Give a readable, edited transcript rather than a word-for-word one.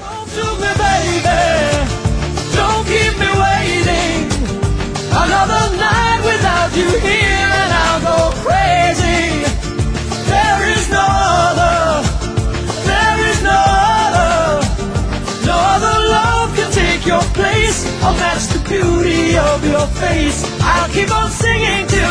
Don't do me, baby. Don't keep me waiting. Another night without you here and I'll go crazy. There is no other. There is no other. No other love can take your place. Oh, that's the beauty of your face. I'll keep on singing till